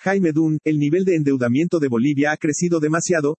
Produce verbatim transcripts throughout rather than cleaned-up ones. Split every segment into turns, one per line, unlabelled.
Jaime Dunn, ¿el nivel de endeudamiento de Bolivia ha crecido demasiado?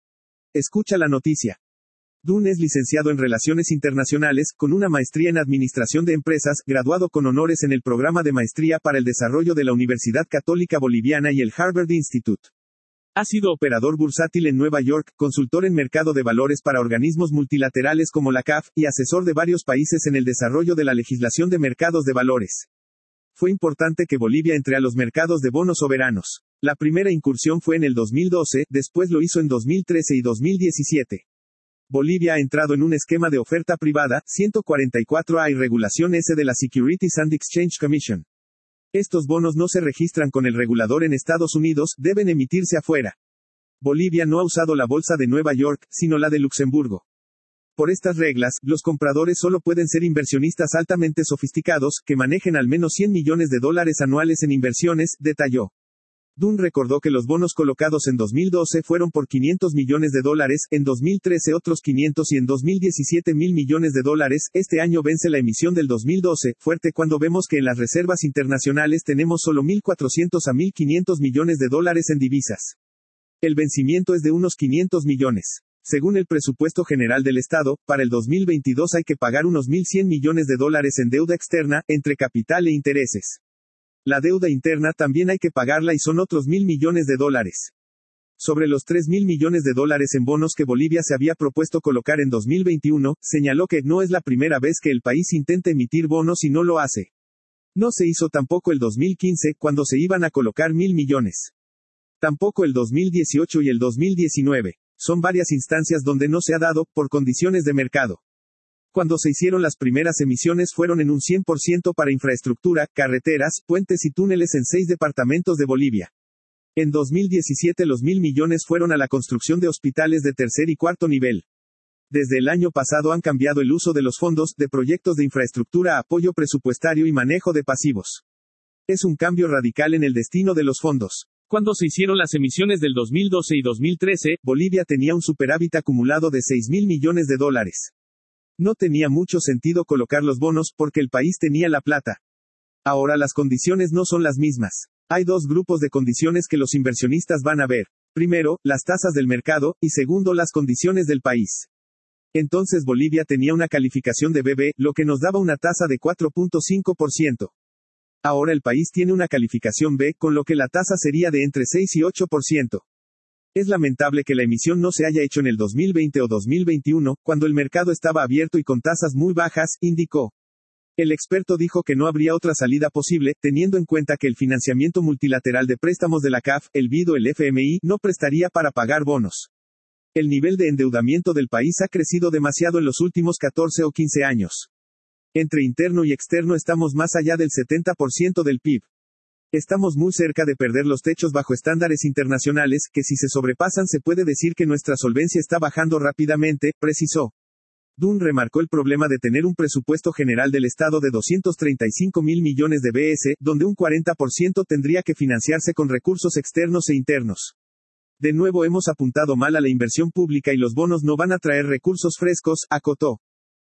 Escucha la noticia. Dunn es licenciado en Relaciones Internacionales, con una maestría en Administración de Empresas, graduado con honores en el programa de Maestría para el Desarrollo de la Universidad Católica Boliviana y el Harvard Institute. Ha sido operador bursátil en Nueva York, consultor en mercado de valores para organismos multilaterales como la C A F, y asesor de varios países en el desarrollo de la legislación de mercados de valores. Fue importante que Bolivia entre a los mercados de bonos soberanos. La primera incursión fue en el dos mil doce, después lo hizo en dos mil trece y dos mil diecisiete. Bolivia ha entrado en un esquema de oferta privada, ciento cuarenta y cuatro A y regulación S de la Securities and Exchange Commission. Estos bonos no se registran con el regulador en Estados Unidos, deben emitirse afuera. Bolivia no ha usado la bolsa de Nueva York, sino la de Luxemburgo. Por estas reglas, los compradores solo pueden ser inversionistas altamente sofisticados, que manejen al menos cien millones de dólares anuales en inversiones, detalló. Dunn recordó que los bonos colocados en dos mil doce fueron por quinientos millones de dólares, en dos mil trece otros quinientos y en dos mil diecisiete mil millones de dólares. Este año vence la emisión del dos mil doce, fuerte cuando vemos que en las reservas internacionales tenemos solo mil cuatrocientos a mil quinientos millones de dólares en divisas. El vencimiento es de unos quinientos millones. Según el presupuesto general del Estado, para el dos mil veintidós hay que pagar unos mil cien millones de dólares en deuda externa, entre capital e intereses. La deuda interna también hay que pagarla y son otros mil millones de dólares. Sobre los tres mil millones de dólares en bonos que Bolivia se había propuesto colocar en dos mil veintiuno, señaló que no es la primera vez que el país intenta emitir bonos y no lo hace. No se hizo tampoco el dos mil quince, cuando se iban a colocar mil millones. Tampoco el dos mil dieciocho y el dos mil diecinueve. Son varias instancias donde no se ha dado, por condiciones de mercado. Cuando se hicieron las primeras emisiones fueron en un cien por ciento para infraestructura, carreteras, puentes y túneles en seis departamentos de Bolivia. En dos mil diecisiete los mil millones fueron a la construcción de hospitales de tercer y cuarto nivel. Desde el año pasado han cambiado el uso de los fondos, de proyectos de infraestructura a apoyo presupuestario y manejo de pasivos. Es un cambio radical en el destino de los fondos. Cuando se hicieron las emisiones del dos mil doce y dos mil trece, Bolivia tenía un superávit acumulado de seis mil millones de dólares. No tenía mucho sentido colocar los bonos, porque el país tenía la plata. Ahora las condiciones no son las mismas. Hay dos grupos de condiciones que los inversionistas van a ver. Primero, las tasas del mercado, y segundo, las condiciones del país. Entonces Bolivia tenía una calificación de B B, lo que nos daba una tasa de cuatro punto cinco por ciento. Ahora el país tiene una calificación B, con lo que la tasa sería de entre seis y ocho por ciento. Es lamentable que la emisión no se haya hecho en el dos mil veinte o dos mil veintiuno, cuando el mercado estaba abierto y con tasas muy bajas, indicó. El experto dijo que no habría otra salida posible, teniendo en cuenta que el financiamiento multilateral de préstamos de la C A F, el B I D o el F M I, no prestaría para pagar bonos. El nivel de endeudamiento del país ha crecido demasiado en los últimos catorce o quince años. Entre interno y externo estamos más allá del setenta por ciento del P I B. Estamos muy cerca de perder los techos bajo estándares internacionales, que si se sobrepasan se puede decir que nuestra solvencia está bajando rápidamente, precisó. Dunn remarcó el problema de tener un presupuesto general del Estado de doscientos treinta y cinco mil millones de B S, donde un cuarenta por ciento tendría que financiarse con recursos externos e internos. De nuevo hemos apuntado mal a la inversión pública y los bonos no van a traer recursos frescos, acotó.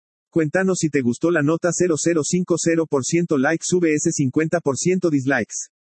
Cuéntanos si te gustó la nota. Cero cero cinco cero por ciento likes V S cincuenta por ciento dislikes.